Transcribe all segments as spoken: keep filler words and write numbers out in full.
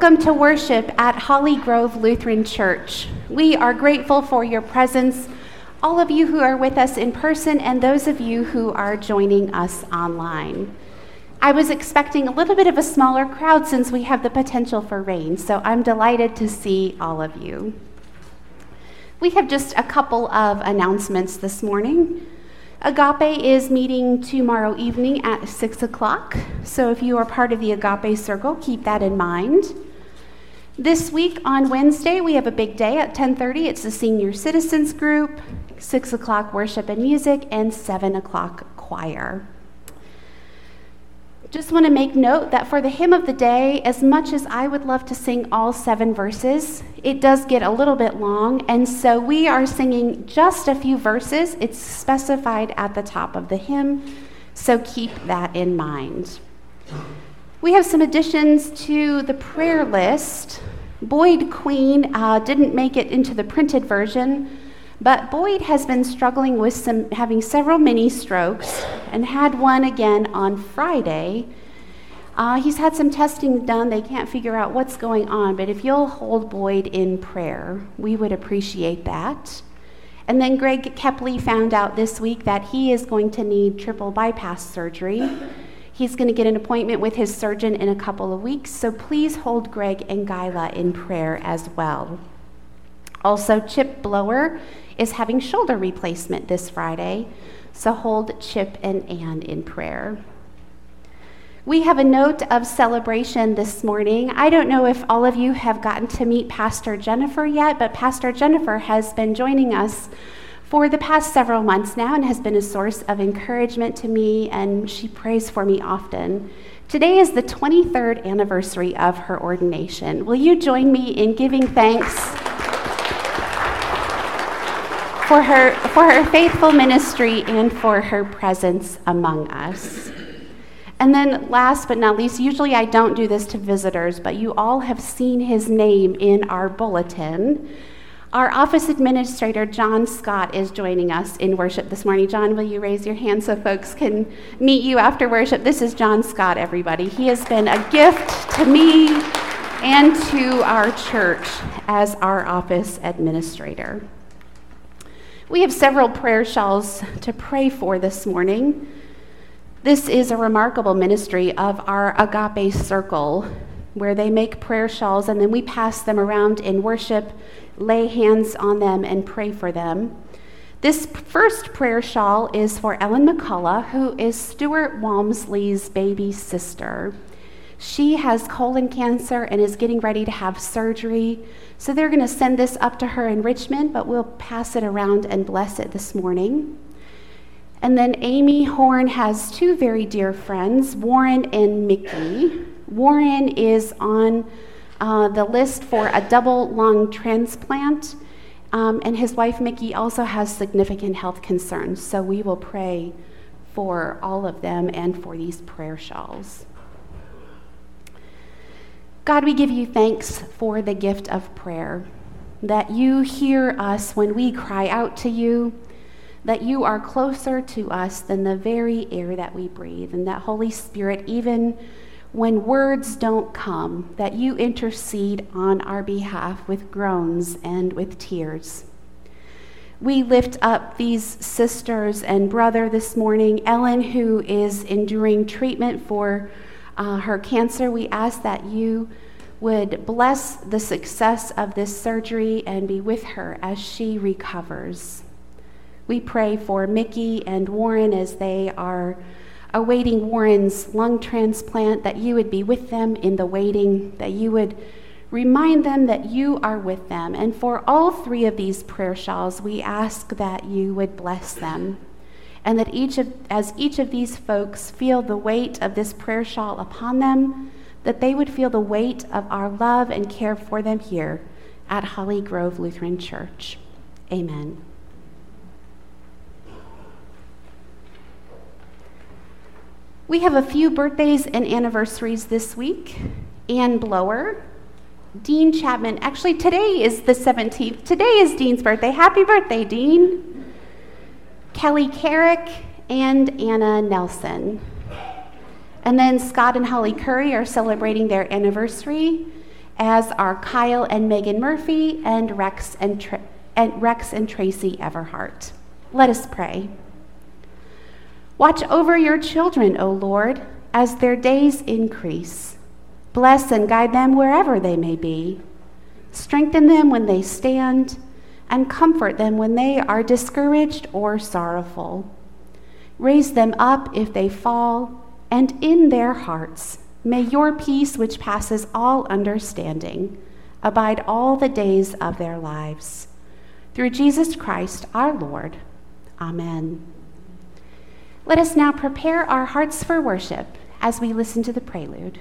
Welcome to worship at Holly Grove Lutheran Church. We are grateful for your presence, all of you who are with us in person and those of you who are joining us online. I was expecting a little bit of a smaller crowd since we have the potential for rain, so I'm delighted to see all of you. We have just a couple of announcements this morning. Agape is meeting tomorrow evening at six o'clock, so if you are part of the Agape Circle, keep that in mind. This week on Wednesday, we have a big day at ten thirty. It's the Senior Citizens Group, six o'clock worship and music, and seven o'clock choir. Just want to make note that for the hymn of the day, as much as I would love to sing all seven verses, it does get a little bit long, and so we are singing just a few verses. It's specified at the top of the hymn, so keep that in mind. We have some additions to the prayer list. Boyd Queen uh, didn't make it into the printed version, but Boyd has been struggling with some having several mini strokes and had one again on Friday. Uh, he's had some testing done. They can't figure out what's going on, but if you'll hold Boyd in prayer, we would appreciate that. And then Greg Kepley found out this week that he is going to need triple bypass surgery. He's going to get an appointment with his surgeon in a couple of weeks, so please hold Greg and Gyla in prayer as well. Also, Chip Blower is having shoulder replacement this Friday, so hold Chip and Ann in prayer. We have a note of celebration this morning. I don't know if all of you have gotten to meet Pastor Jennifer yet, but Pastor Jennifer has been joining us for the past several months now and has been a source of encouragement to me, and she prays for me often. Today is the twenty-third anniversary of her ordination. Will you join me in giving thanks for her, for her faithful ministry and for her presence among us? And then last but not least, usually I don't do this to visitors, but you all have seen his name in our bulletin. Our office administrator, John Scott, is joining us in worship this morning. John, will you raise your hand so folks can meet you after worship? This is John Scott, everybody. He has been a gift to me and to our church as our office administrator. We have several prayer shawls to pray for this morning. This is a remarkable ministry of our Agape Circle, where they make prayer shawls and then we pass them around in worship, lay hands on them, and pray for them. This first prayer shawl is for Ellen McCullough, who is Stuart Walmsley's baby sister. She has colon cancer and is getting ready to have surgery, so they're going to send this up to her in Richmond, but we'll pass it around and bless it this morning. And then Amy Horn has two very dear friends, Warren and Mickey. Warren is on uh, the list for a double lung transplant, um, and his wife Mickey also has significant health concerns, so we will pray for all of them and for these prayer shawls. God, we give you thanks for the gift of prayer, that you hear us when we cry out to you, that you are closer to us than the very air that we breathe, and that Holy Spirit, even when words don't come, that you intercede on our behalf with groans and with tears. We lift up these sisters and brother this morning, Ellen, who is enduring treatment for uh, her cancer. We ask that you would bless the success of this surgery and be with her as she recovers. We pray for Mickey and Warren as they are awaiting Warren's lung transplant, that you would be with them in the waiting, that you would remind them that you are with them. And for all three of these prayer shawls, we ask that you would bless them, and that each of, as each of these folks feel the weight of this prayer shawl upon them, that they would feel the weight of our love and care for them here at Holly Grove Lutheran Church. Amen. We have a few birthdays and anniversaries this week. Ann Blower, Dean Chapman. Actually, today is the seventeenth. Today is Dean's birthday. Happy birthday, Dean. Kelly Carrick and Anna Nelson. And then Scott and Holly Curry are celebrating their anniversary. as are Kyle and Megan Murphy and Rex and, Tra- and Rex and Tracy Everhart. Let us pray. Watch over your children, O Lord, as their days increase. Bless and guide them wherever they may be. Strengthen them when they stand, and comfort them when they are discouraged or sorrowful. Raise them up if they fall, and in their hearts may your peace, which passes all understanding, abide all the days of their lives. Through Jesus Christ our Lord. Amen. Let us now prepare our hearts for worship as we listen to the prelude.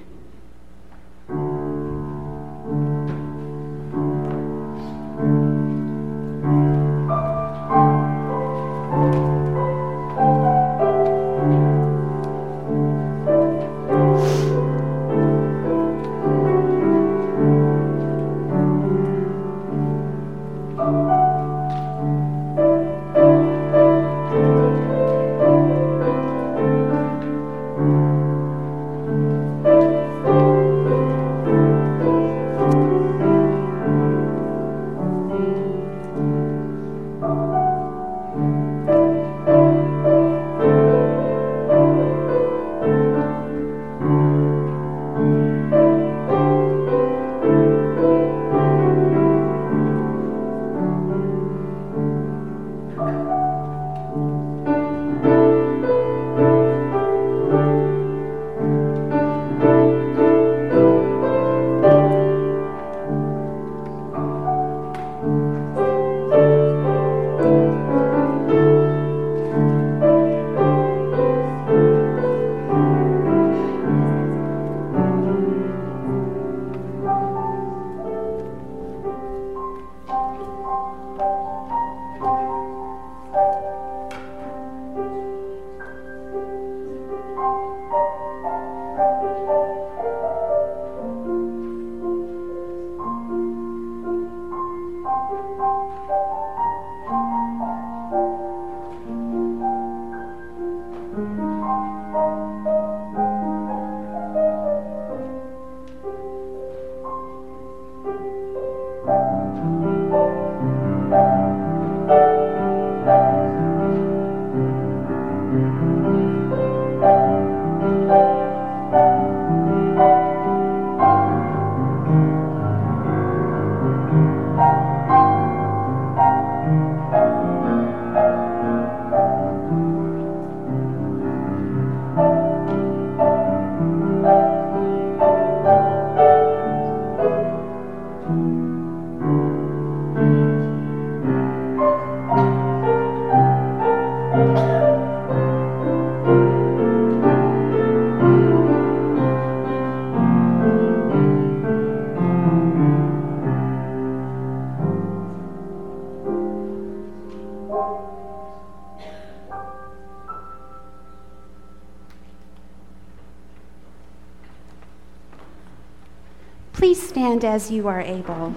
Please stand as you are able.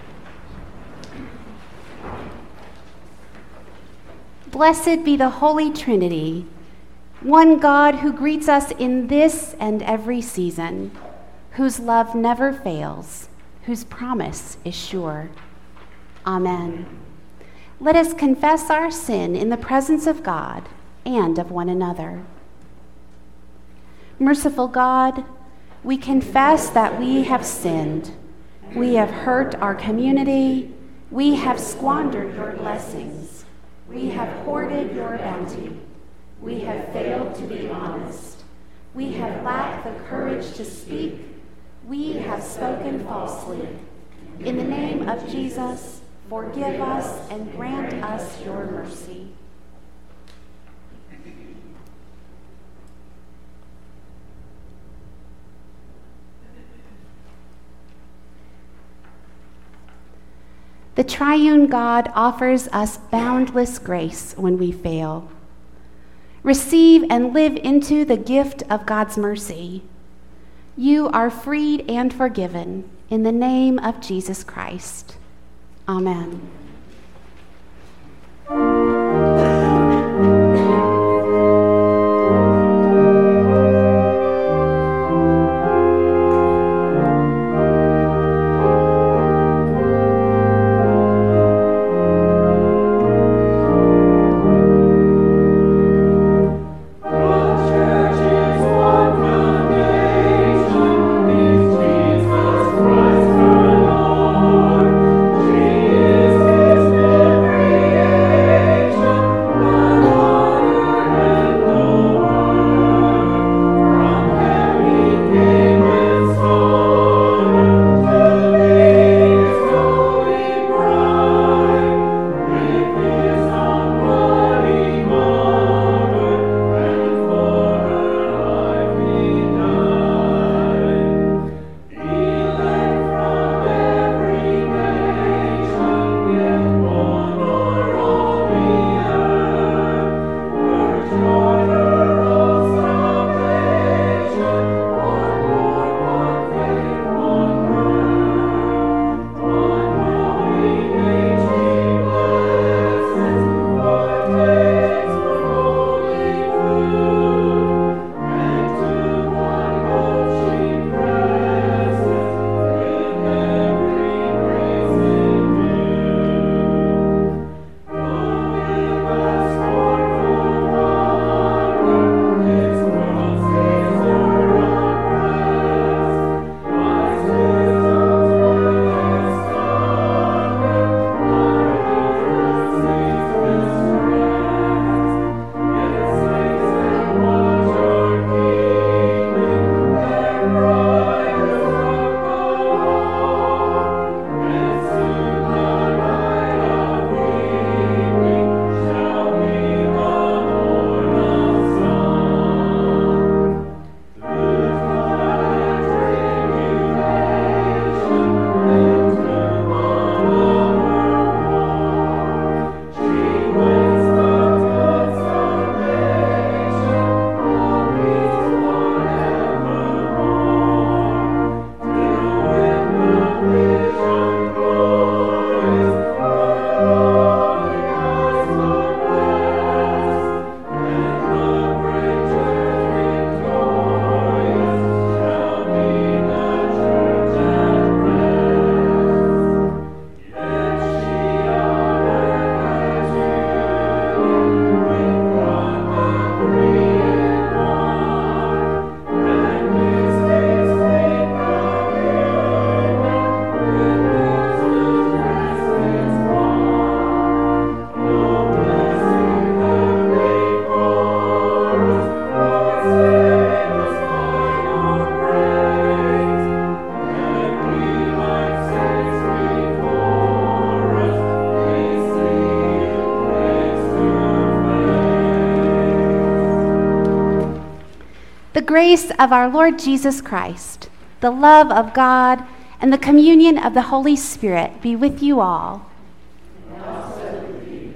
Blessed be the Holy Trinity, one God who greets us in this and every season, whose love never fails, whose promise is sure. Amen. Let us confess our sin in the presence of God and of one another. Merciful God, we confess that we have sinned. We have hurt our community. We have squandered your blessings. We have hoarded your bounty. We have failed to be honest. We have lacked the courage to speak. We have spoken falsely. In the name of Jesus, forgive us and grant us your mercy. The triune God offers us boundless grace when we fail. Receive and live into the gift of God's mercy. You are freed and forgiven in the name of Jesus Christ. Amen. grace of our Lord Jesus Christ, the love of God, and the communion of the Holy Spirit be with you all. And also with you.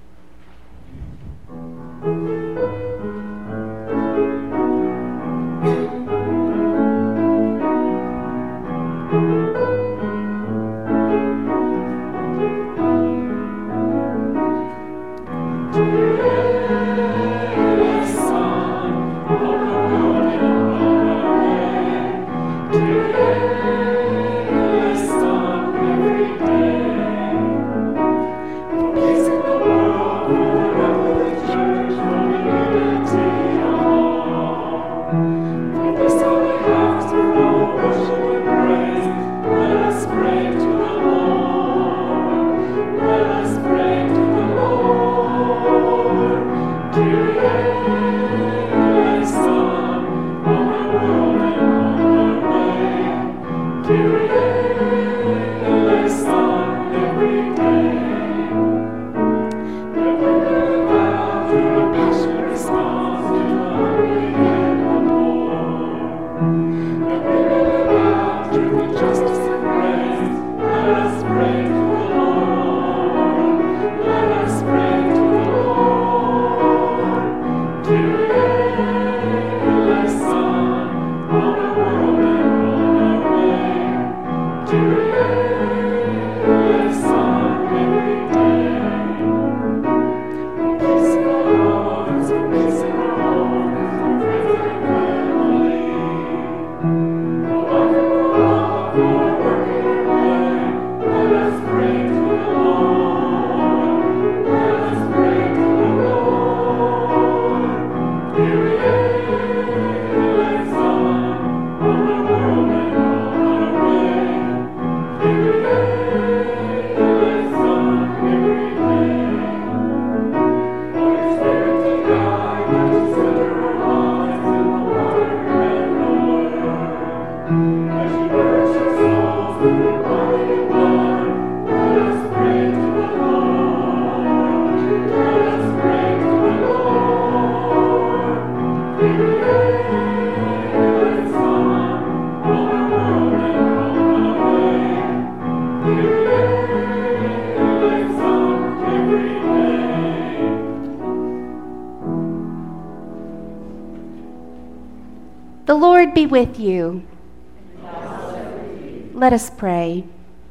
The Lord be with you. And also with you. Let us pray.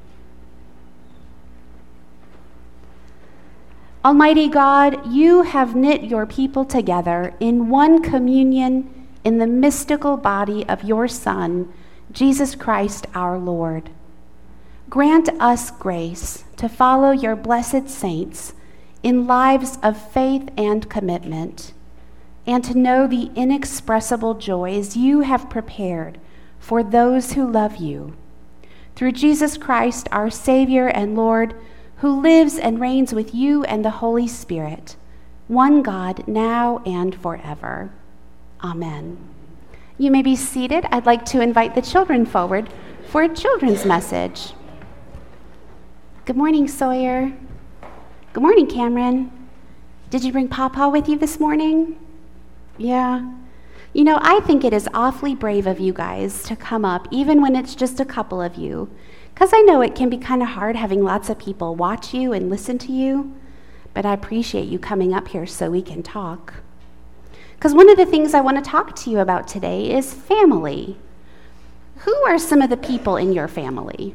Almighty God, you have knit your people together in one communion in the mystical body of your Son, Jesus Christ our Lord. Grant us grace to follow your blessed saints in lives of faith and commitment, and to know the inexpressible joys you have prepared for those who love you. Through Jesus Christ, our Savior and Lord, who lives and reigns with you and the Holy Spirit, one God, now and forever. Amen. You may be seated. I'd like to invite the children forward for a children's message. Good morning, Sawyer. Good morning, Cameron. Did you bring Pawpaw with you this morning? Yeah. You know, I think it is awfully brave of you guys to come up, even when it's just a couple of you, because I know it can be kind of hard having lots of people watch you and listen to you, but I appreciate you coming up here so we can talk. Because one of the things I want to talk to you about today is family. Who are some of the people in your family?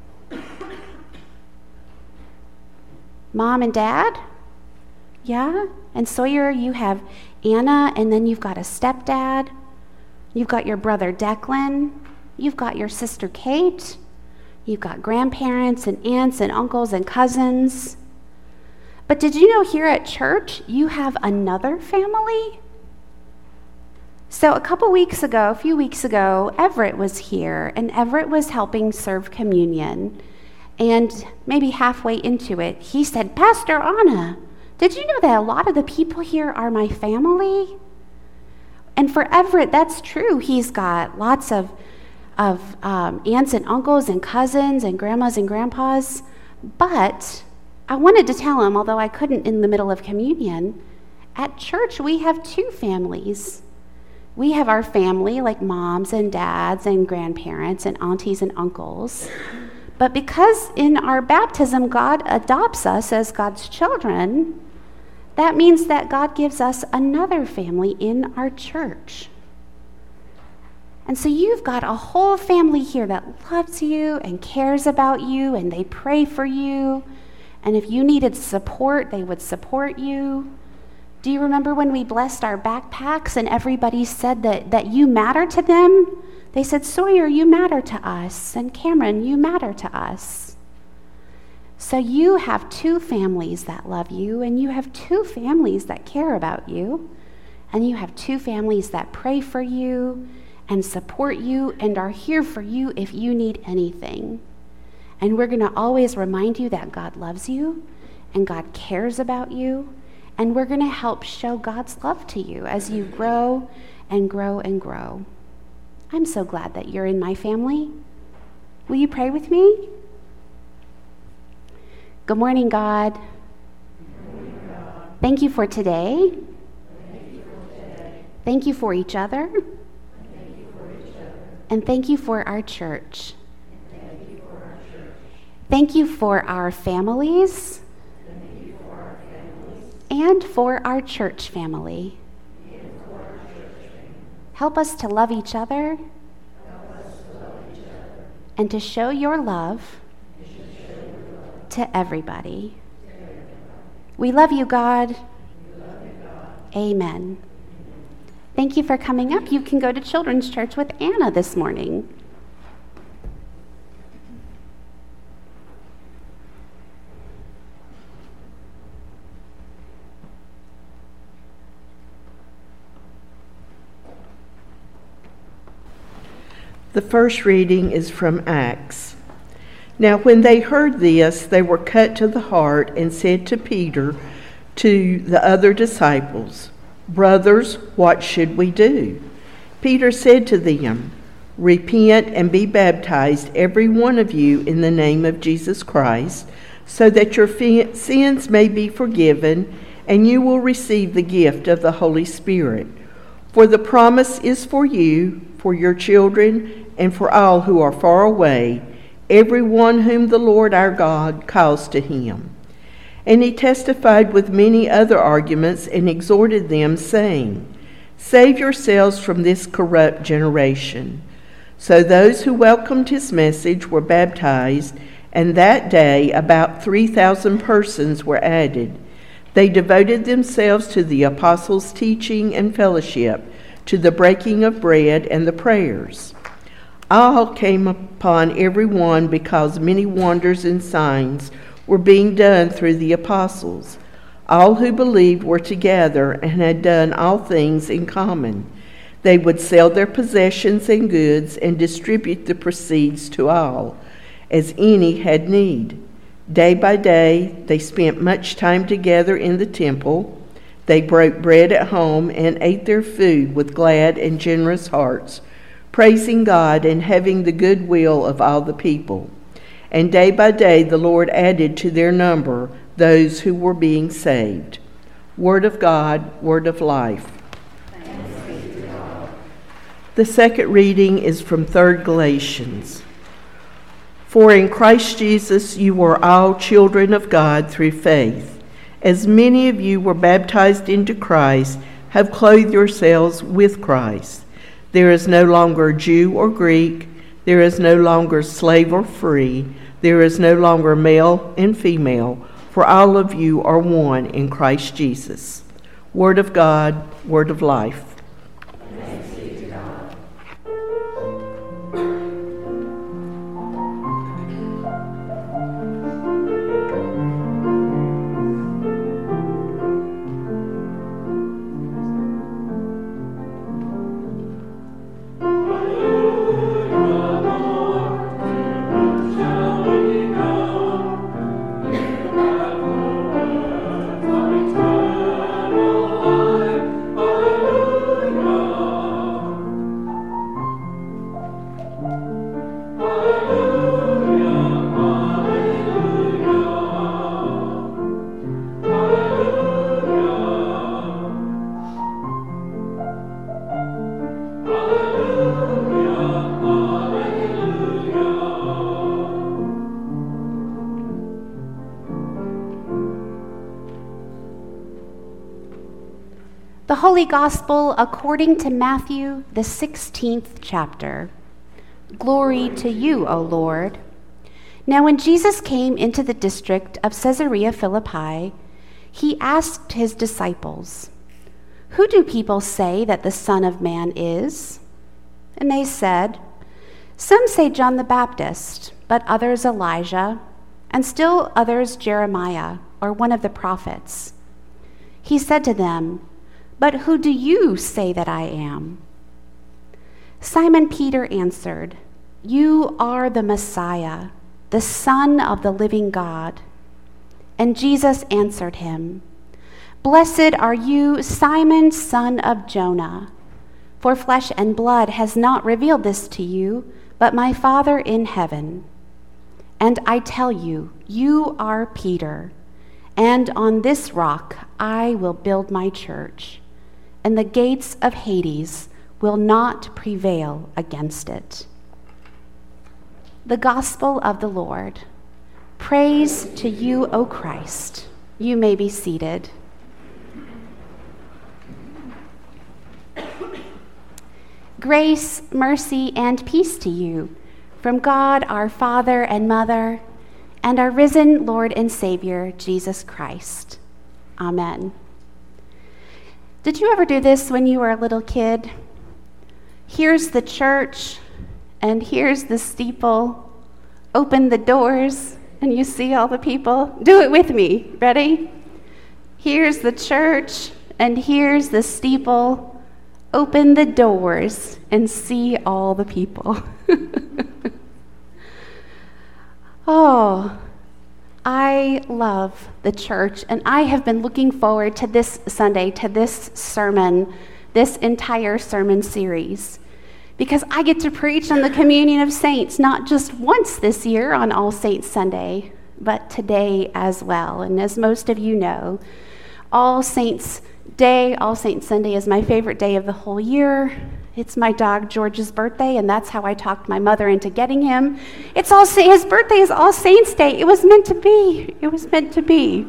Mom and Dad? Yeah? And Sawyer, you have Anna, and then you've got a stepdad. You've got your brother Declan. You've got your sister Kate. You've got grandparents and aunts and uncles and cousins. But did you know here at church you have another family? So a couple weeks ago, a few weeks ago, Everett was here, and Everett was helping serve communion. And maybe halfway into it, he said, Pastor Anna, did you know that a lot of the people here are my family? And for Everett, that's true. He's got lots of, of um, aunts and uncles and cousins and grandmas and grandpas. But I wanted to tell him, although I couldn't in the middle of communion, at church we have two families. We have our family, like moms and dads and grandparents and aunties and uncles. But because in our baptism, God adopts us as God's children, that means that God gives us another family in our church. And so you've got a whole family here that loves you and cares about you, and they pray for you. And if you needed support, they would support you. Do you remember when we blessed our backpacks and everybody said that, that you matter to them? They said, Sawyer, you matter to us, and Cameron, you matter to us. So you have two families that love you, and you have two families that care about you, and you have two families that pray for you and support you and are here for you if you need anything. And we're going to always remind you that God loves you and God cares about you, and we're going to help show God's love to you as you grow and grow and grow. I'm so glad that you're in my family. Will you pray with me? Good morning, God. Good morning, God. Thank you for today. Thank you for today. Thank you for each other. Thank you for each other. And thank you for our church. Thank you for our church. Thank you for our families. Thank you for our families. And for our church family. And for our church family. Help us to love each other. Help us to love each other. And to show your love. And to show your love. To everybody. To everybody. We love you, God. We love you, God. Amen. Thank you for coming up. You can go to Children's Church with Anna this morning. The first reading is from Acts. Now when they heard this, they were cut to the heart and said to Peter, to the other disciples, Brothers, what should we do? Peter said to them, Repent and be baptized, every one of you, in the name of Jesus Christ, so that your sins may be forgiven, and you will receive the gift of the Holy Spirit. For the promise is for you, for your children, and for all who are far away, everyone whom the Lord our God calls to him. And he testified with many other arguments and exhorted them, saying, Save yourselves from this corrupt generation. So those who welcomed his message were baptized, and that day about three thousand persons were added. They devoted themselves to the apostles' teaching and fellowship, to the breaking of bread and the prayers. Awe came upon everyone because many wonders and signs were being done through the apostles. All who believed were together and had done all things in common. They would sell their possessions and goods and distribute the proceeds to all, as any had need. Day by day, they spent much time together in the temple. They broke bread at home and ate their food with glad and generous hearts, praising God and having the goodwill of all the people. And day by day the Lord added to their number those who were being saved. Word of God, word of life. Thanks be to God. The second reading is from Third Galatians. For in Christ Jesus you are all children of God through faith. As many of you were baptized into Christ, have clothed yourselves with Christ. There is no longer Jew or Greek. There is no longer slave or free. There is no longer male and female, for all of you are one in Christ Jesus. Word of God, word of life. Thanks be to God. Hallelujah. The Holy Gospel according to Matthew, the sixteenth chapter. Glory to you, O Lord. Now when Jesus came into the district of Caesarea Philippi, he asked his disciples, "Who do people say that the Son of Man is?" And they said, "Some say John the Baptist, but others Elijah, and still others Jeremiah, or one of the prophets." He said to them, "But who do you say that I am?" Simon Peter answered, "You are the Messiah, the Son of the living God." And Jesus answered him, "Blessed are you, Simon, son of Jonah, for flesh and blood has not revealed this to you, but my Father in heaven. And I tell you, you are Peter, and on this rock I will build my church, and the gates of Hades will not prevail against it." The Gospel of the Lord. Praise to you, O Christ. You may be seated. Grace, mercy, and peace to you from God our Father and Mother, and our risen Lord and Savior, Jesus Christ. Amen. Did you ever do this when you were a little kid? Here's the church, and here's the steeple. Open the doors, and you see all the people. Do it with me. Ready? Here's the church, and here's the steeple. Open the doors and see all the people. Oh, I love the church, and I have been looking forward to this Sunday, to this sermon, this entire sermon series, because I get to preach on the communion of saints, not just once this year on All Saints Sunday, but today as well. And as most of you know, All Saints Day, All Saints Sunday is my favorite day of the whole year. It's my dog George's birthday, and that's how I talked my mother into getting him. It's all his birthday is All Saints Day. It was meant to be. It was meant to be.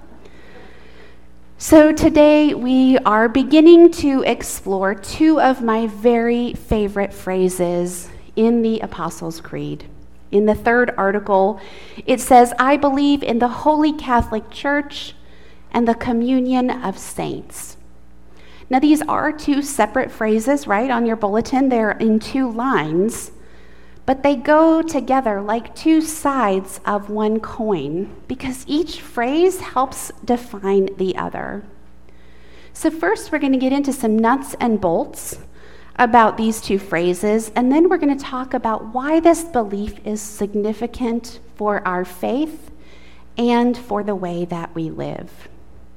So today we are beginning to explore two of my very favorite phrases in the Apostles' Creed. In the third article, it says, "I believe in the Holy Catholic Church and the communion of saints." Now, these are two separate phrases, right, on your bulletin. They're in two lines, but they go together like two sides of one coin because each phrase helps define the other. So first, we're going to get into some nuts and bolts about these two phrases, and then we're going to talk about why this belief is significant for our faith and for the way that we live.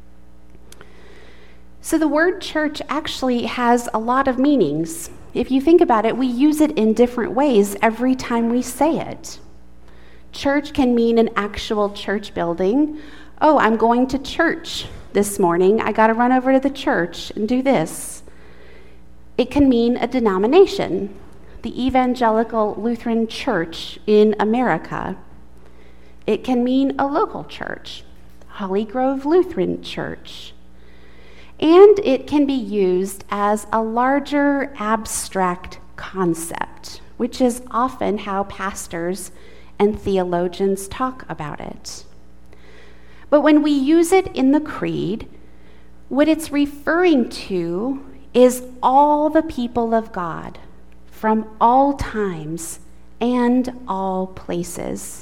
So the word church actually has a lot of meanings. If you think about it, we use it in different ways every time we say it. Church can mean an actual church building. Oh, I'm going to church this morning. I got to run over to the church and do this. It can mean a denomination, the Evangelical Lutheran Church in America. It can mean a local church, Holly Grove Lutheran Church. And it can be used as a larger abstract concept, which is often how pastors and theologians talk about it. But when we use it in the Creed, what it's referring to is all the people of God from all times and all places.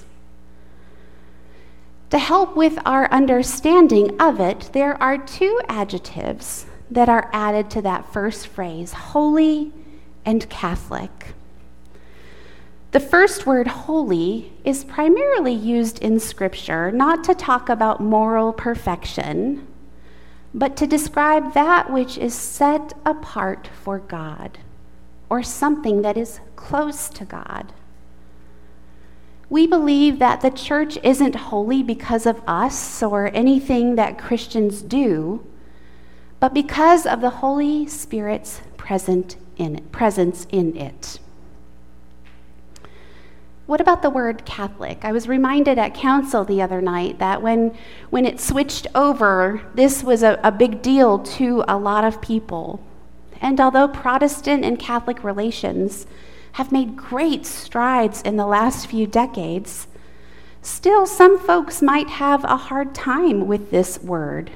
To help with our understanding of it, there are two adjectives that are added to that first phrase, holy and Catholic. The first word, holy, is primarily used in Scripture not to talk about moral perfection, but to describe that which is set apart for God, or something that is close to God. We believe that the church isn't holy because of us or anything that Christians do, but because of the Holy Spirit's present in it, presence in it. What about the word Catholic? I was reminded at council the other night that when, when it switched over, this was a, a big deal to a lot of people. And although Protestant and Catholic relations have made great strides in the last few decades, still some folks might have a hard time with this word.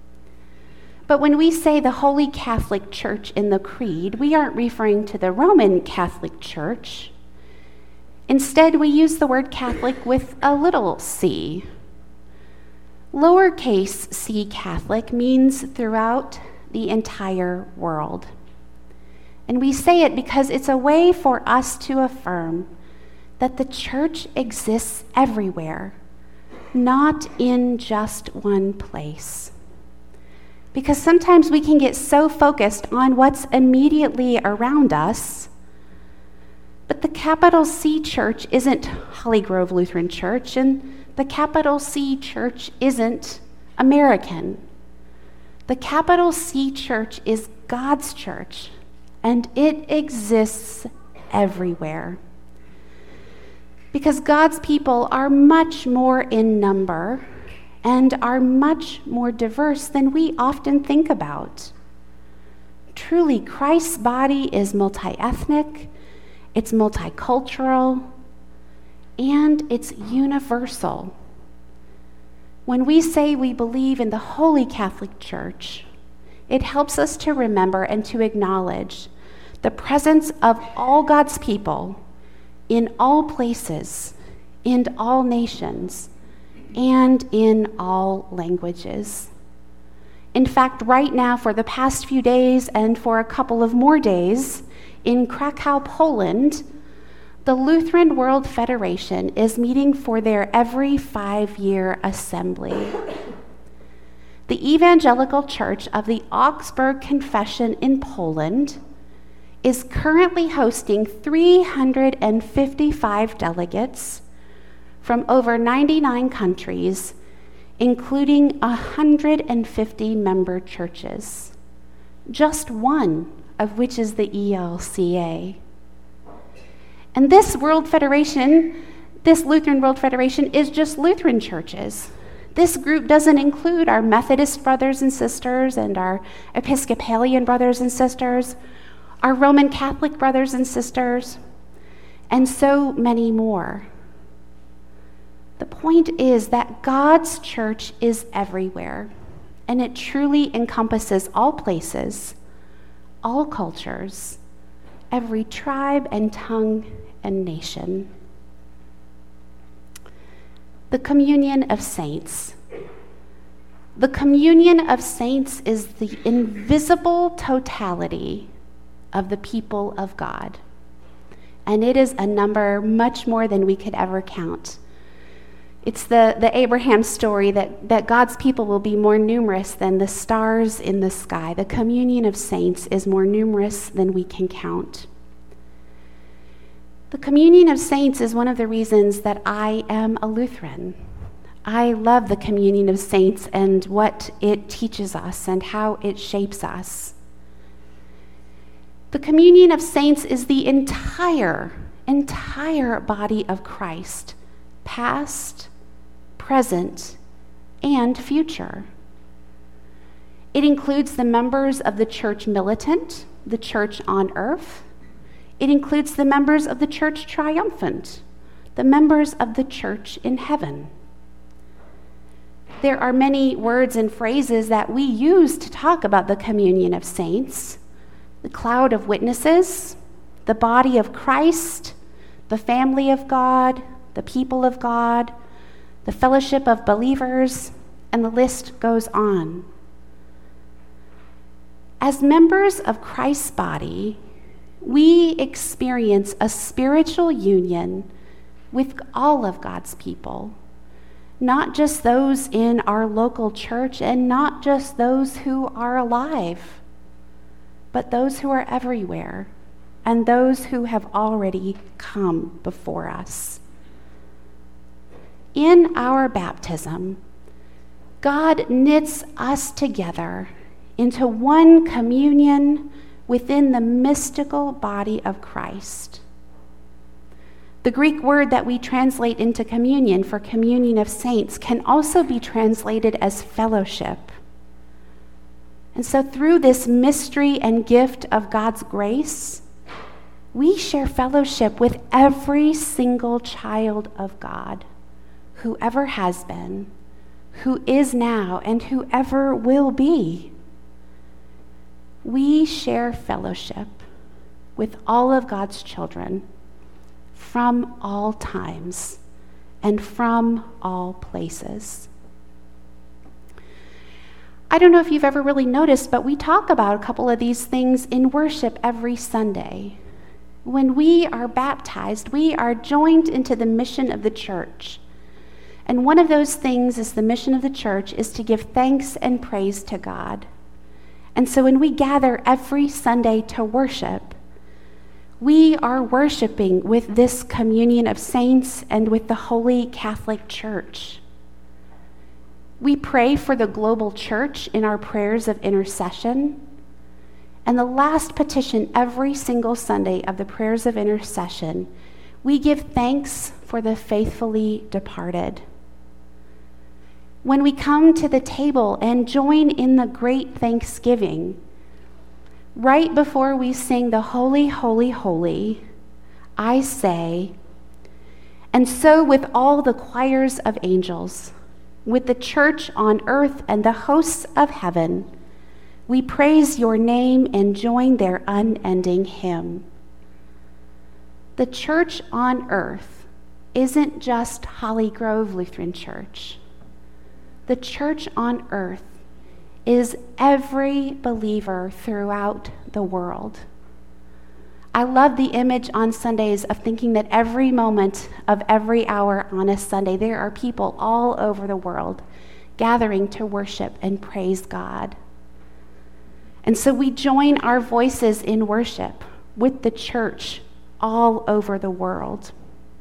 But when we say the Holy Catholic Church in the Creed, we aren't referring to the Roman Catholic Church. Instead, we use the word Catholic with a little c. Lowercase c Catholic means throughout the entire world. And we say it because it's a way for us to affirm that the church exists everywhere, not in just one place. Because sometimes we can get so focused on what's immediately around us. But the capital C Church isn't Holly Grove Lutheran Church, and the capital C Church isn't American. The capital C Church is God's church, and it exists everywhere. Because God's people are much more in number and are much more diverse than we often think about. Truly, Christ's body is multi-ethnic, it's multicultural, and it's universal. When we say we believe in the Holy Catholic Church, it helps us to remember and to acknowledge the presence of all God's people in all places, in all nations, and in all languages. In fact, right now, for the past few days and for a couple of more days, in Krakow, Poland, the Lutheran World Federation is meeting for their every five-year assembly. The Evangelical Church of the Augsburg Confession in Poland is currently hosting three hundred fifty-five delegates from over ninety-nine countries, including one hundred fifty member churches, just one of which is the E L C A. And this World Federation, this Lutheran World Federation, is just Lutheran churches. This group doesn't include our Methodist brothers and sisters and our Episcopalian brothers and sisters, our Roman Catholic brothers and sisters, and so many more. The point is that God's church is everywhere, and it truly encompasses all places, all cultures, every tribe and tongue and nation. The communion of saints. The communion of saints is the invisible totality of the people of God, and it is a number much more than we could ever count. It's the, the Abraham story that, that God's people will be more numerous than the stars in the sky. The communion of saints is more numerous than we can count. The communion of saints is one of the reasons that I am a Lutheran. I love the communion of saints and what it teaches us and how it shapes us. The communion of saints is the entire, entire body of Christ, past, present, and future. It includes the members of the church militant, the church on earth. It includes the members of the church triumphant, the members of the church in heaven. There are many words and phrases that we use to talk about the communion of saints: the cloud of witnesses, the body of Christ, the family of God, the people of God, the fellowship of believers, and the list goes on. As members of Christ's body, we experience a spiritual union with all of God's people, not just those in our local church and not just those who are alive, but those who are everywhere and those who have already come before us. In our baptism, God knits us together into one communion within the mystical body of Christ. The The Greek word that we translate into communion for communion of saints can also be translated as fellowship. And so through this mystery and gift of God's grace, we share fellowship with every single child of God, whoever has been, who is now, and whoever will be. We share fellowship with all of God's children from all times and from all places. I don't know if you've ever really noticed, but we talk about a couple of these things in worship every Sunday. When we are baptized, we are joined into the mission of the church. And one of those things is the mission of the church is to give thanks and praise to God. And so when we gather every Sunday to worship, we are worshiping with this communion of saints and with the Holy Catholic Church. We pray for the global church in our prayers of intercession. And the last petition every single Sunday of the prayers of intercession, we give thanks for the faithfully departed. When we come to the table and join in the great thanksgiving, right before we sing the Holy, Holy, Holy, I say, and so with all the choirs of angels, with the church on earth and the hosts of heaven, we praise your name and join their unending hymn. The church on earth isn't just Holly Grove Lutheran Church. The church on earth is every believer throughout the world. I love the image on Sundays of thinking that every moment of every hour on a Sunday, there are people all over the world gathering to worship and praise God. And so we join our voices in worship with the church all over the world.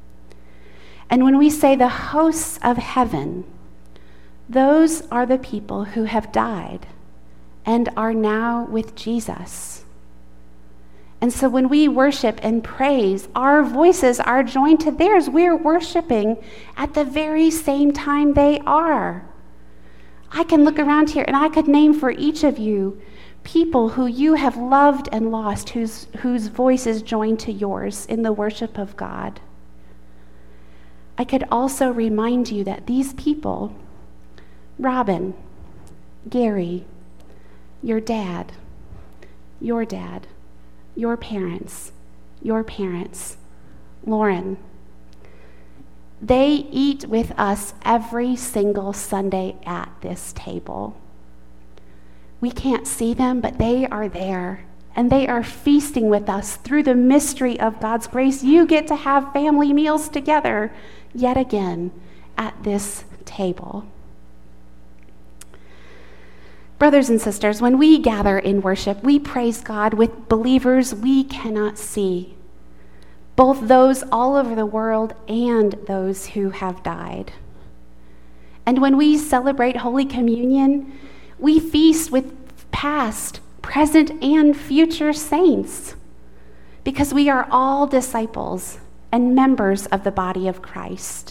And when we say the hosts of heaven, those are the people who have died and are now with Jesus. And so when we worship and praise, our voices are joined to theirs. We're worshiping at the very same time they are. I can look around here and I could name for each of you people who you have loved and lost, whose, whose voice is joined to yours in the worship of God. I could also remind you that these people, Robin, Gary, your dad, your dad, your parents, your parents, Lauren, they eat with us every single Sunday at this table. We can't see them, but they are there, and they are feasting with us through the mystery of God's grace. You get to have family meals together yet again at this table. Brothers and sisters, when we gather in worship, we praise God with believers we cannot see, both those all over the world and those who have died. And when we celebrate Holy Communion, we feast with past, present, and future saints, because we are all disciples and members of the body of Christ.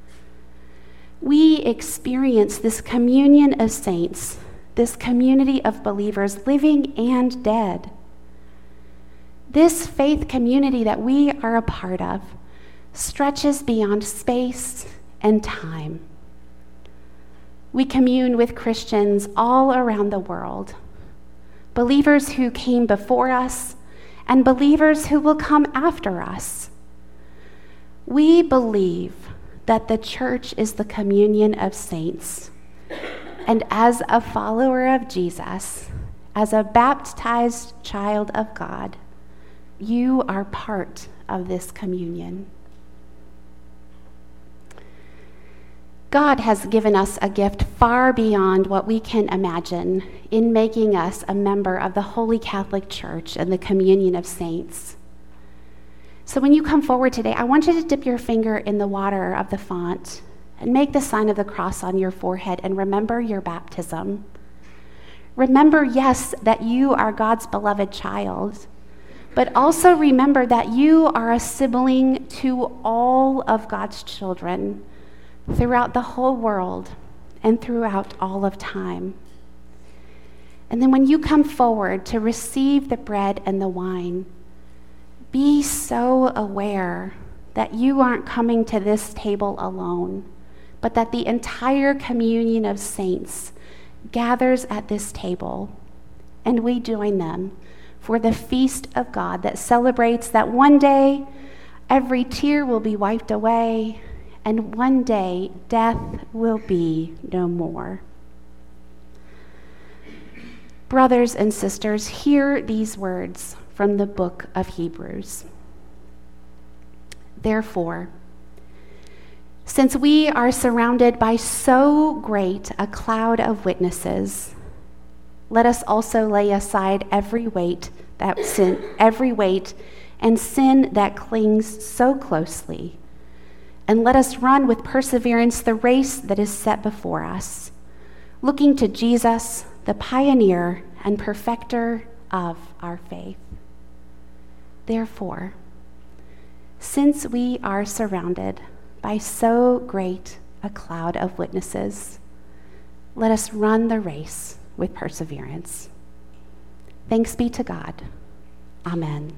We experience this communion of saints, this community of believers, living and dead. This faith community that we are a part of stretches beyond space and time. We commune with Christians all around the world, believers who came before us and believers who will come after us. We believe that the church is the communion of saints. And as a follower of Jesus, as a baptized child of God, you are part of this communion. God has given us a gift far beyond what we can imagine in making us a member of the Holy Catholic Church and the communion of saints. So when you come forward today, I want you to dip your finger in the water of the font and make the sign of the cross on your forehead and remember your baptism. Remember, yes, that you are God's beloved child, But also remember that you are a sibling to all of God's children throughout the whole world and throughout all of time. And then when you come forward to receive the bread and the wine, be so aware that you aren't coming to this table alone, but that the entire communion of saints gathers at this table, and we join them for the feast of God that celebrates that one day every tear will be wiped away, and one day death will be no more. Brothers and sisters, hear these words from the book of Hebrews. Therefore, since we are surrounded by so great a cloud of witnesses, let us also lay aside every weight that sin, every weight and sin that clings so closely, and let us run with perseverance the race that is set before us, looking to Jesus, the pioneer and perfecter of our faith. Therefore, since we are surrounded by so great a cloud of witnesses, let us run the race with perseverance. Thanks be to God. Amen.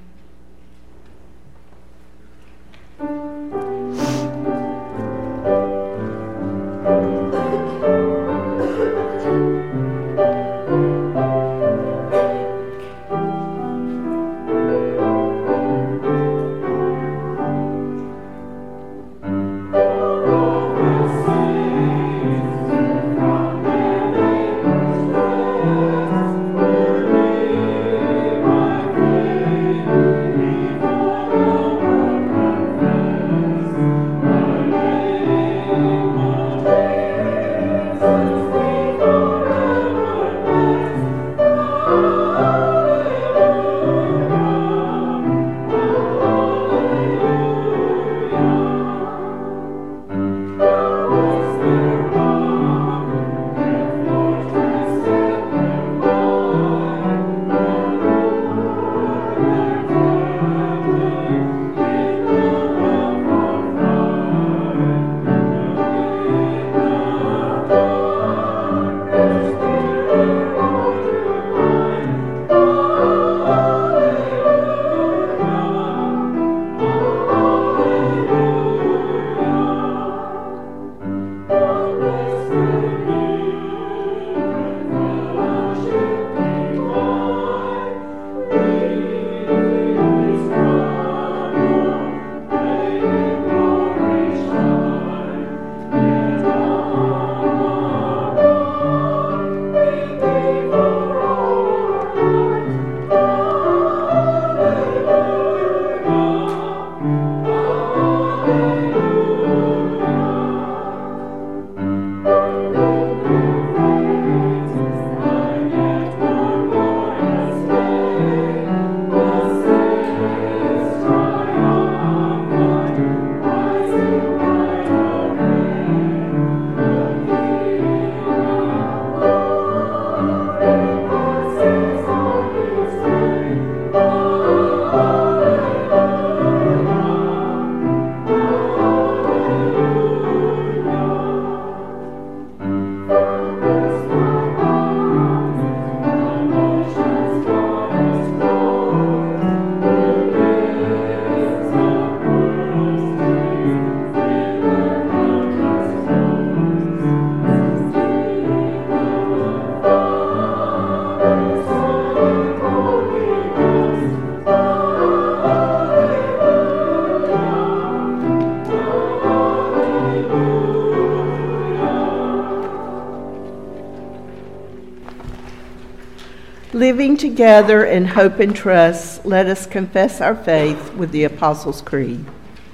Living together in hope and trust, let us confess our faith with the Apostles' Creed.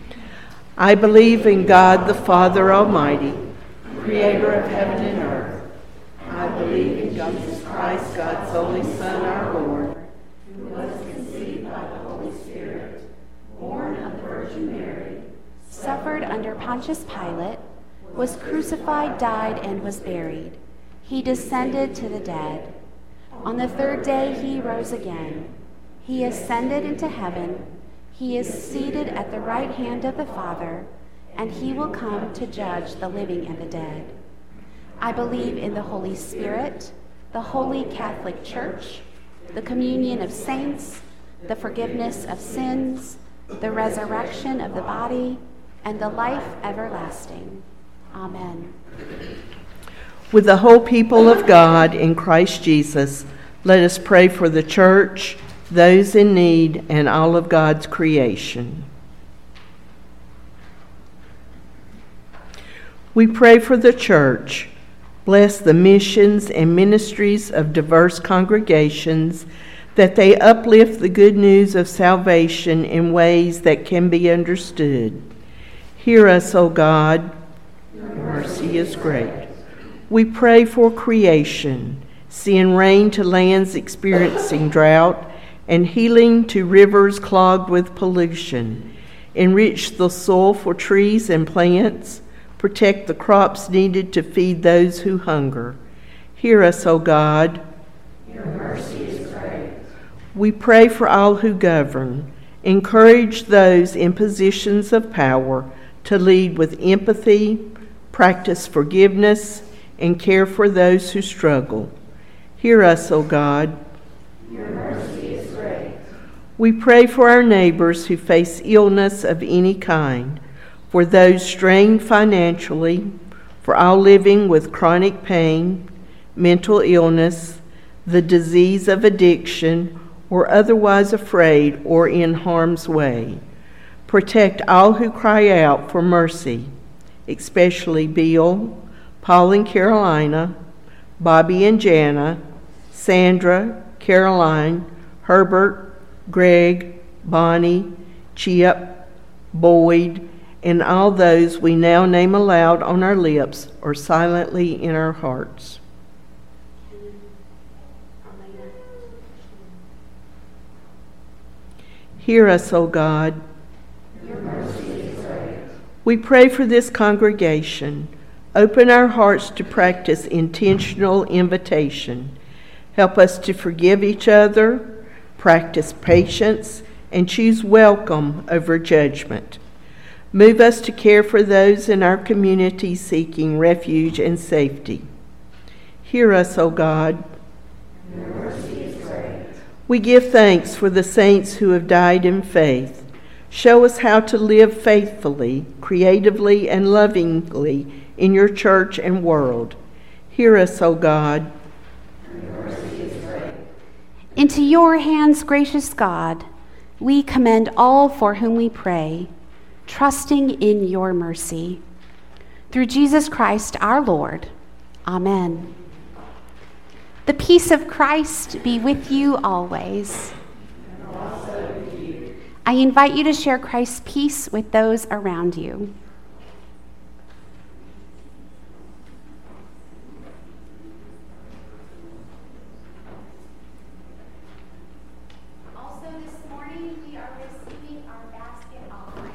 I believe in God the Father Almighty, creator of heaven and earth. I believe in Jesus Christ, God's only Son, our Lord, who was conceived by the Holy Spirit, born of the Virgin Mary, Suffered under Pontius Pilate, was crucified, died, and was buried. He descended to the dead. On the third day he rose again. He ascended into heaven. He is seated at the right hand of the Father, and he will come to judge the living and the dead. I believe in the Holy Spirit, the Holy Catholic Church, the communion of saints, the forgiveness of sins, the resurrection of the body, and the life everlasting. Amen. With the whole people of God in Christ Jesus, let us pray for the church, those in need, and all of God's creation. We pray for the church. Bless the missions and ministries of diverse congregations, that they uplift the good news of salvation in ways that can be understood. Hear us, O God. Your mercy is great. We pray for creation, send rain to lands experiencing drought, and healing to rivers clogged with pollution. Enrich the soil for trees and plants. Protect the crops needed to feed those who hunger. Hear us, O God. Your mercy is great. We pray for all who govern. Encourage those in positions of power to lead with empathy, practice forgiveness, and care for those who struggle. Hear us, O God. Your mercy is great. We pray for our neighbors who face illness of any kind, for those strained financially, for all living with chronic pain, mental illness, the disease of addiction, or otherwise afraid or in harm's way. Protect all who cry out for mercy, especially Bill, Paul and Carolina, Bobby and Jana, Sandra, Caroline, Herbert, Greg, Bonnie, Chip, Boyd, and all those we now name aloud on our lips or silently in our hearts. Hear us, O God. Your mercy is great. We pray for this congregation. Open our hearts to practice intentional invitation. Help us to forgive each other, practice patience, and choose welcome over judgment. Move us to care for those in our community seeking refuge and safety. Hear us, O God. Your mercy is great. We give thanks for the saints who have died in faith. Show us how to live faithfully, creatively, and lovingly in your church and world. Hear us, O God. Your mercy is great. Into your hands, gracious God, we commend all for whom we pray, trusting in your mercy. Through Jesus Christ our Lord. Amen. The peace of Christ be with you always. And also with you. I invite you to share Christ's peace with those around you. Also this morning, we are receiving our basket offering.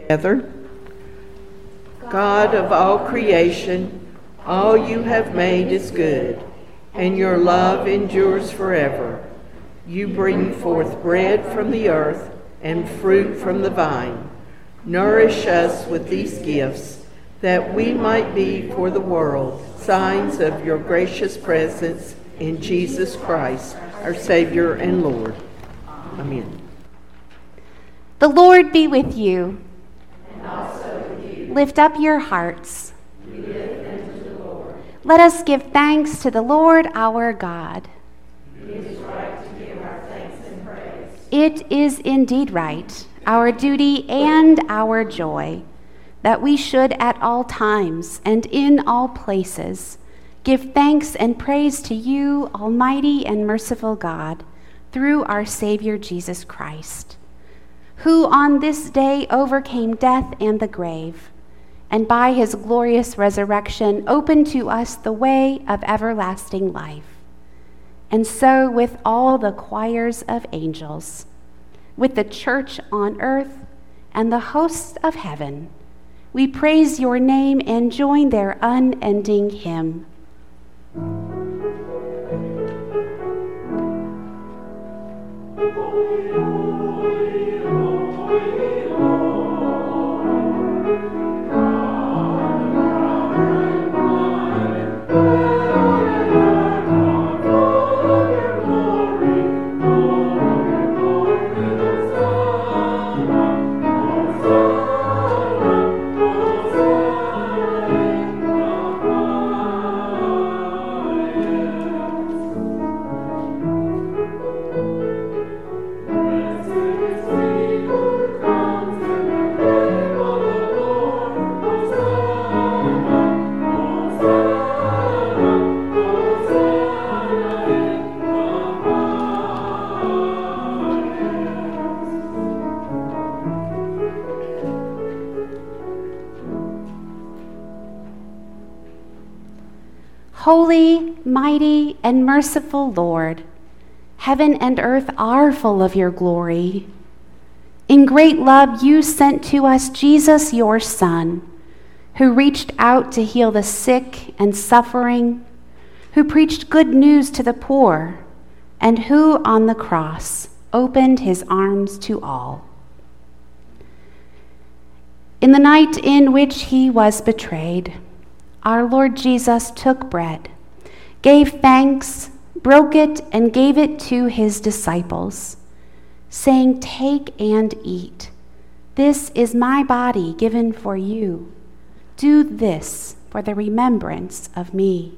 Together. God of all creation, all you have made is good, and your love endures forever. You bring forth bread from the earth and fruit from the vine. Nourish us with these gifts, that we might be for the world signs of your gracious presence in Jesus Christ, our Savior and Lord. Amen. The Lord be with you. And also with you. Lift up your hearts. We lift them to the Lord. Let us give thanks to the Lord our God. It is right to give our thanks and praise. It is indeed right, our duty and our joy, that we should at all times and in all places give thanks and praise to you, Almighty and merciful God, through our Savior Jesus Christ, who on this day overcame death and the grave, and by his glorious resurrection opened to us the way of everlasting life. And so with all the choirs of angels, with the church on earth and the hosts of heaven, we praise your name and join their unending hymn. Holy, mighty, and merciful Lord, heaven and earth are full of your glory. In great love, you sent to us Jesus, your Son, who reached out to heal the sick and suffering, who preached good news to the poor, and who on the cross opened his arms to all. In the night in which he was betrayed, our Lord Jesus took bread, gave thanks, broke it, and gave it to his disciples, saying, "Take and eat. This is my body given for you. Do this for the remembrance of me."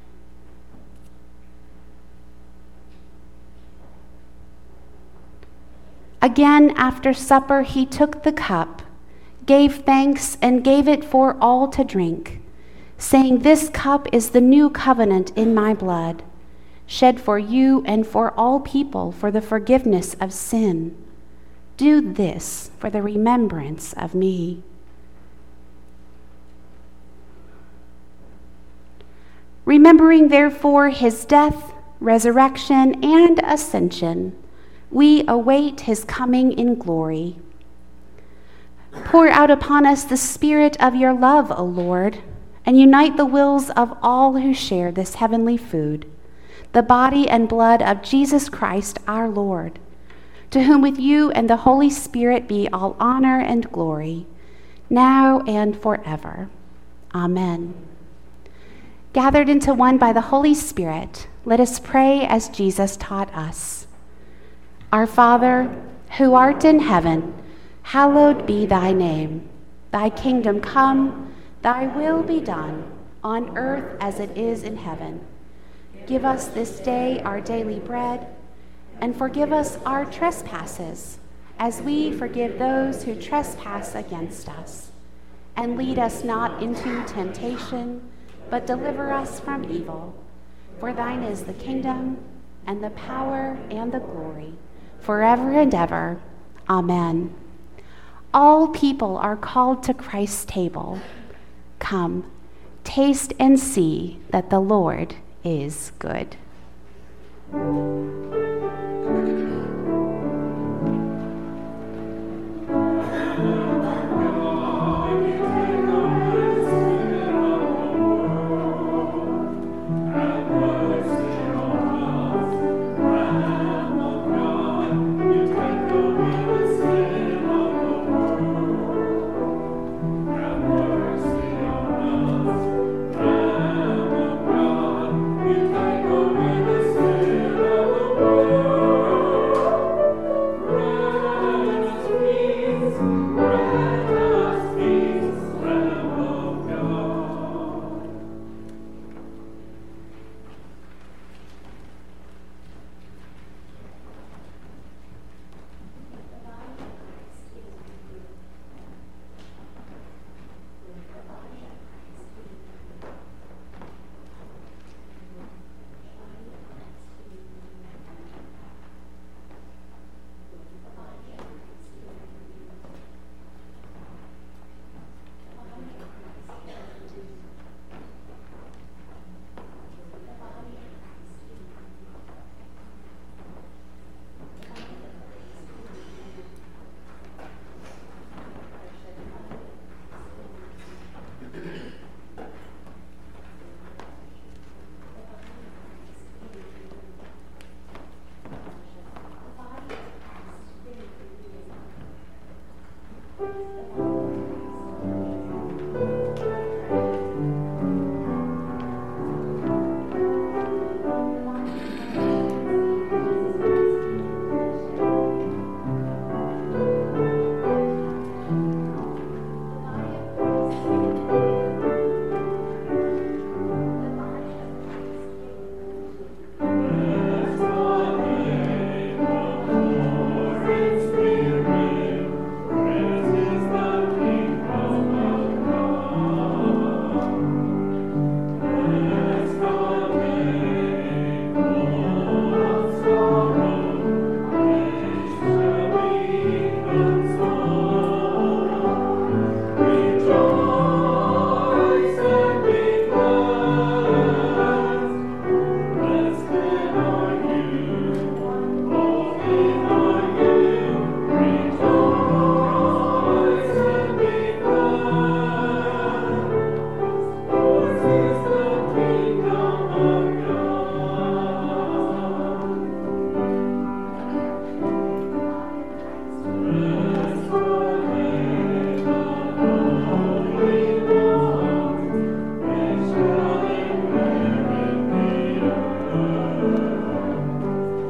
Again, after supper, he took the cup, gave thanks, and gave it for all to drink, saying, "This cup is the new covenant in my blood, shed for you and for all people for the forgiveness of sin. Do this for the remembrance of me." Remembering, therefore, his death, resurrection, and ascension, we await his coming in glory. Pour out upon us the spirit of your love, O Lord, and unite the wills of all who share this heavenly food, the body and blood of Jesus Christ our Lord, to whom with you and the Holy Spirit be all honor and glory, now and forever. Amen. Gathered into one by the Holy Spirit, let us pray as Jesus taught us. Our Father, who art in heaven, hallowed be thy name. Thy kingdom come, thy will be done, on earth as it is in heaven. Give us this day our daily bread, and forgive us our trespasses, as we forgive those who trespass against us. And lead us not into temptation, but deliver us from evil. For thine is the kingdom, and the power, and the glory, forever and ever. Amen. All people are called to Christ's table. Come, taste and see that the Lord is good.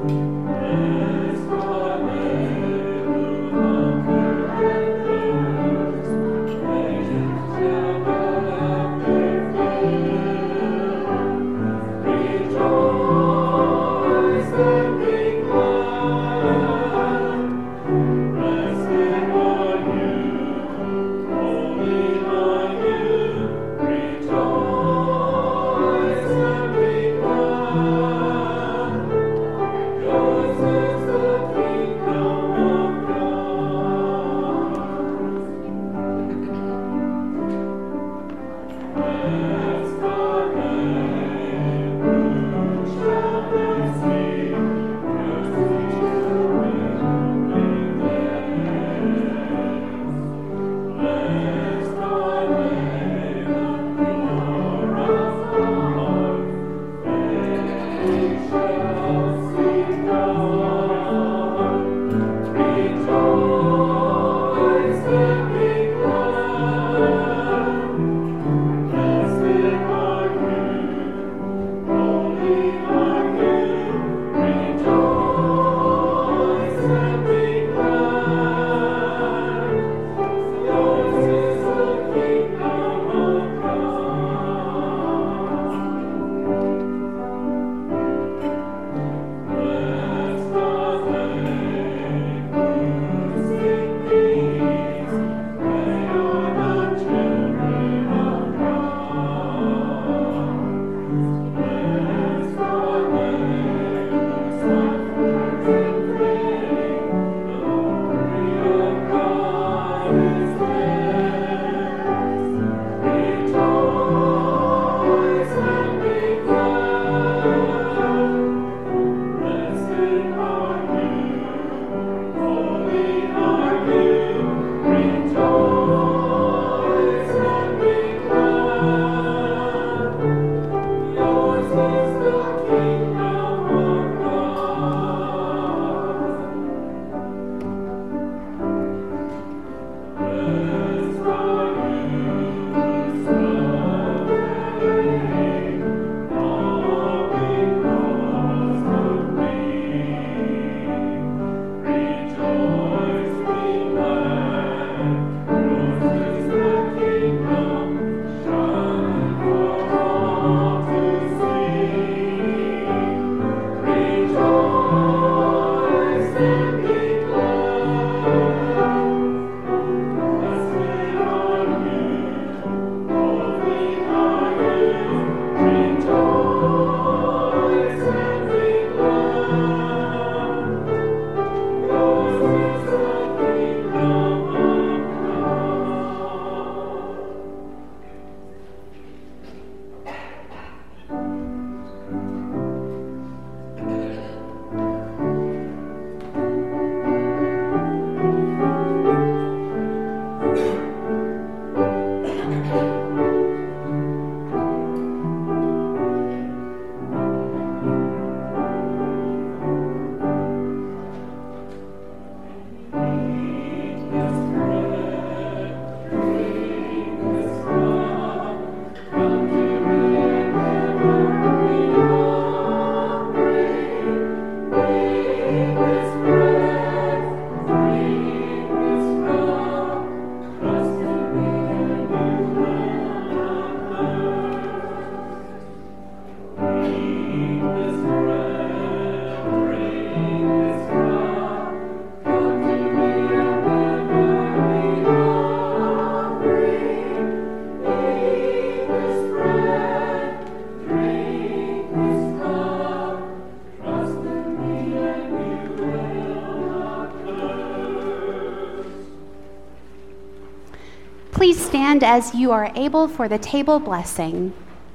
Please stand as you are able for the table blessing.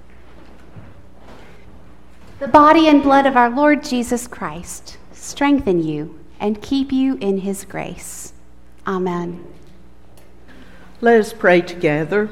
The body and blood of our Lord Jesus Christ strengthen you and keep you in his grace. Amen. Let us pray together.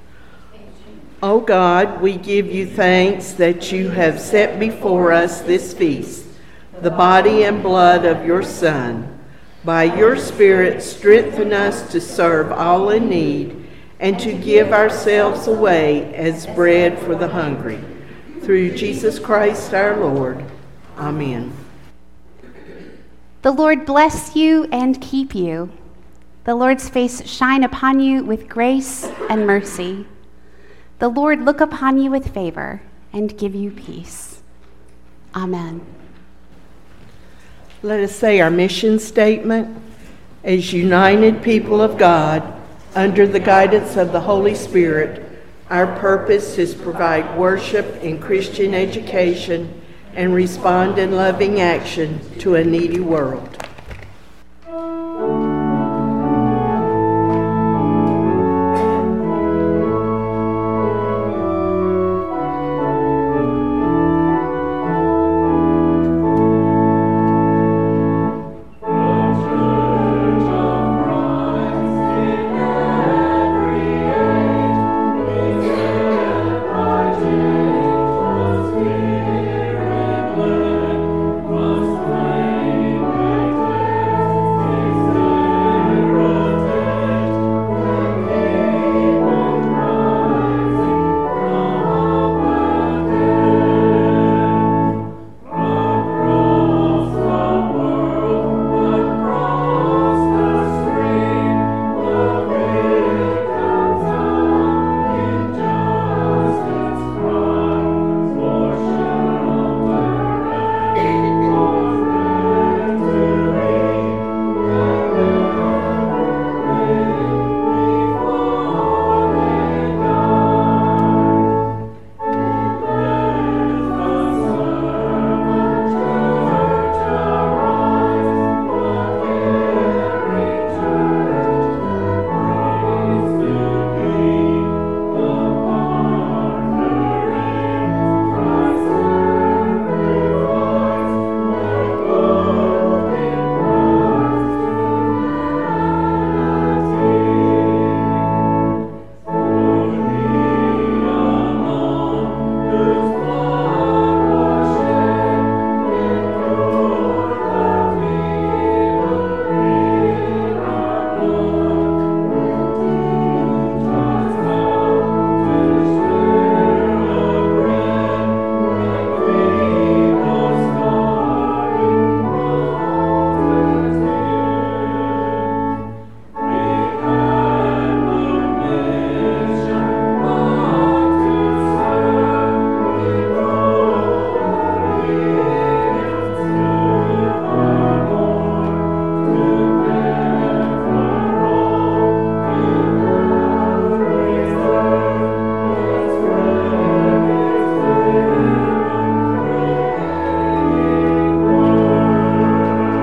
O God, we give you thanks that you have set before us this feast, the body and blood of your Son. By your Spirit, strengthen us to serve all in need and to give ourselves away as bread for the hungry. Through Jesus Christ our Lord. Amen. The Lord bless you and keep you. The Lord's face shine upon you with grace and mercy. The Lord look upon you with favor and give you peace. Amen. Let us say our mission statement. As united people of God, under the guidance of the Holy Spirit, our purpose is to provide worship and Christian education and respond in loving action to a needy world.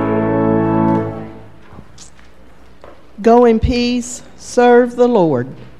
Go in peace, serve the Lord.